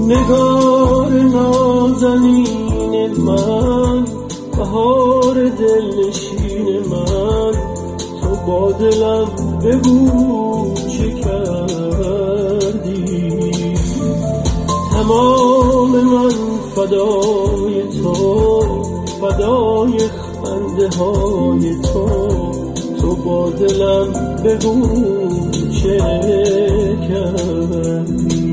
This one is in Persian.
نگار نازنین من، بهار دلنشین من، تو با دلم بگو چه کردی. تمام من فدای تو، فدای خنده های تو، تو با دلم بگو چه کردی.